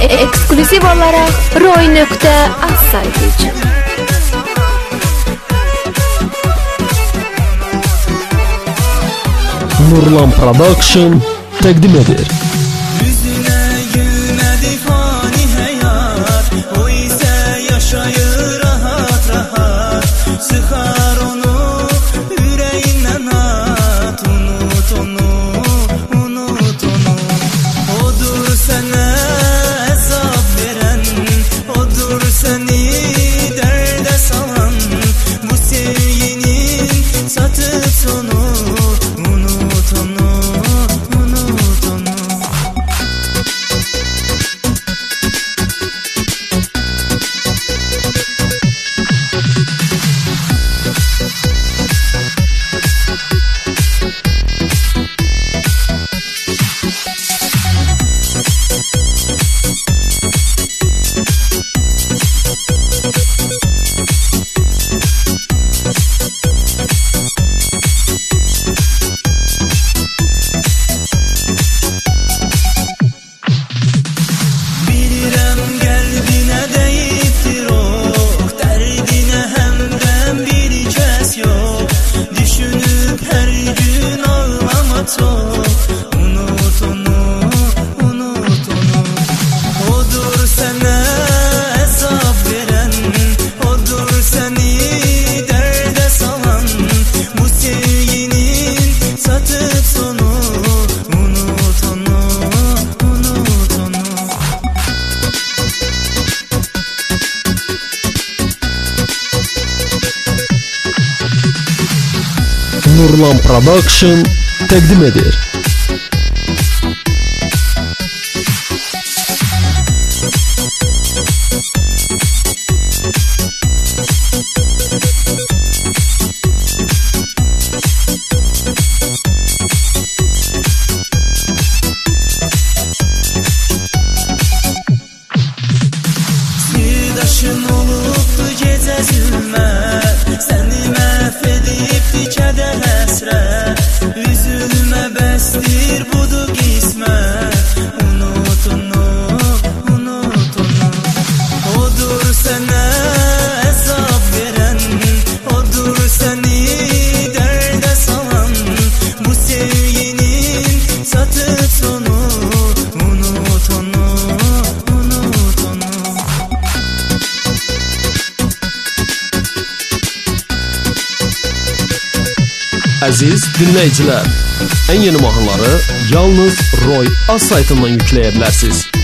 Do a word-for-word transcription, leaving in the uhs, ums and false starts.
Ekskluziv olarak roy nokta az saytı için. Nurlan Production təqdim edir. Yüzüne gülmedi fani hayat, o ise yaşayır rahat rahat. Sıkar onu yüreğinden at, unut onu, unut onu. Odur sana hesap veren, odur seni derde salan. Bu sevginin satıp sonu. Unut onu, unut onu. Odur sana hesap veren, odur seni derde salan. Bu sevginin satıp sonu. Unut onu, unut onu. Nurlan Production təqdim edir. Sirdaşın olubdu gecə zülmət, səni məhv edibdi kədər həsrət. Üzülmə bəsdir budur qismət, unut onu, unut onu. Odur sənə hesap veren, odur səni dərdə salan. Bu sevginin satıp sonu. Unut onu, unut onu. Əziz dinləyicilər, ən yeni mahnıları yalnız Roy Az saytından yükləyə bilərsiniz.